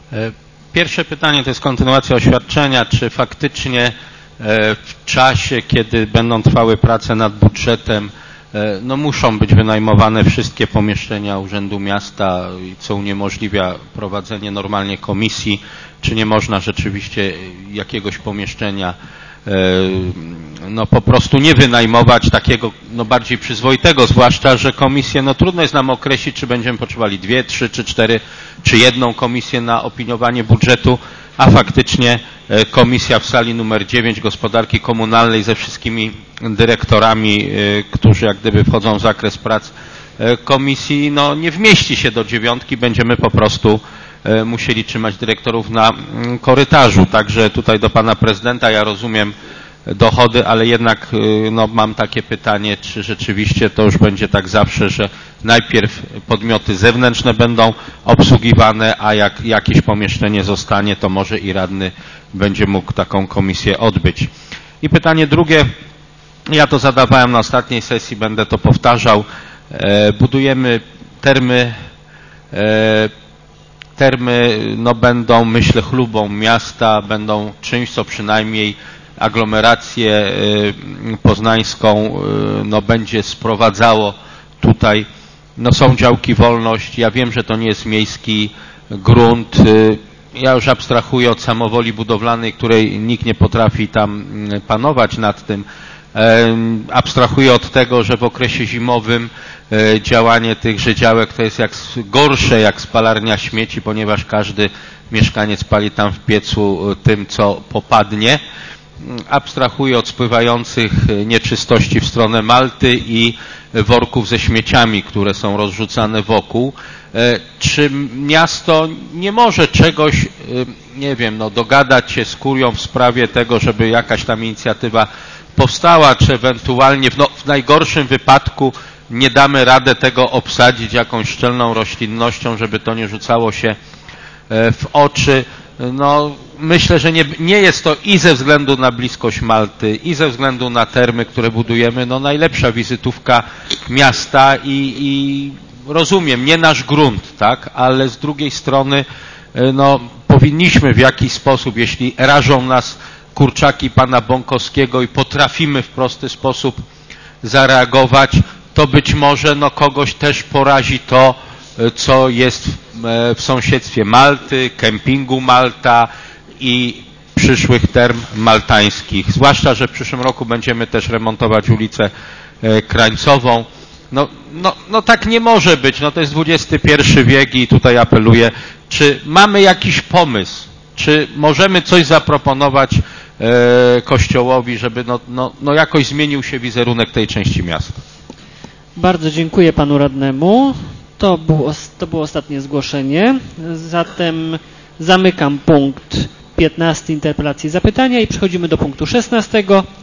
Pierwsze pytanie to jest kontynuacja oświadczenia. Czy faktycznie w czasie, kiedy będą trwały prace nad budżetem, no muszą być wynajmowane wszystkie pomieszczenia Urzędu Miasta, co uniemożliwia prowadzenie normalnie komisji, czy nie można rzeczywiście jakiegoś pomieszczenia no po prostu nie wynajmować takiego no bardziej przyzwoitego, zwłaszcza, że komisje, no trudno jest nam określić, czy będziemy potrzebowali 2, 3 czy 4, czy jedną komisję na opiniowanie budżetu, a faktycznie komisja w sali numer 9 gospodarki komunalnej ze wszystkimi dyrektorami, którzy jak gdyby wchodzą w zakres prac komisji, no nie wmieści się do 9, będziemy po prostu musieli trzymać dyrektorów na korytarzu. Także tutaj do pana prezydenta, ja rozumiem dochody, ale jednak no, mam takie pytanie, czy rzeczywiście to już będzie tak zawsze, że najpierw podmioty zewnętrzne będą obsługiwane, a jak jakieś pomieszczenie zostanie, to może i radny będzie mógł taką komisję odbyć. I pytanie drugie, ja to zadawałem na ostatniej sesji, będę to powtarzał. Budujemy termy no, będą, myślę, chlubą miasta, będą czymś, co przynajmniej aglomerację poznańską no, będzie sprowadzało tutaj. No, są działki wolność. Ja wiem, że to nie jest miejski grunt. Ja już abstrahuję od samowoli budowlanej, której nikt nie potrafi tam panować nad tym. Abstrahuję od tego, że w okresie zimowym działanie tychże działek to jest gorsze jak spalarnia śmieci, ponieważ każdy mieszkaniec pali tam w piecu tym, co popadnie. Abstrahuję od spływających nieczystości w stronę Malty i worków ze śmieciami, które są rozrzucane wokół. Czy miasto nie może czegoś, nie wiem, no, dogadać się z kurią w sprawie tego, żeby jakaś tam inicjatywa powstała, czy ewentualnie w najgorszym wypadku nie damy radę tego obsadzić jakąś szczelną roślinnością, żeby to nie rzucało się w oczy. No, myślę, że nie jest to i ze względu na bliskość Malty, i ze względu na termy, które budujemy, no najlepsza wizytówka miasta i rozumiem, nie nasz grunt, tak, ale z drugiej strony no, powinniśmy w jakiś sposób, jeśli rażą nas kurczaki pana Bąkowskiego i potrafimy w prosty sposób zareagować, to być może no, kogoś też porazi to, co jest w sąsiedztwie Malty, kempingu Malta i przyszłych term maltańskich. Zwłaszcza, że w przyszłym roku będziemy też remontować ulicę Krańcową. No tak nie może być. No to jest XXI wiek i tutaj apeluję, czy mamy jakiś pomysł, czy możemy coś zaproponować Kościołowi, żeby no jakoś zmienił się wizerunek tej części miasta. Bardzo dziękuję panu radnemu. To było ostatnie zgłoszenie. Zatem zamykam punkt 15 interpelacji i zapytania i przechodzimy do punktu 16.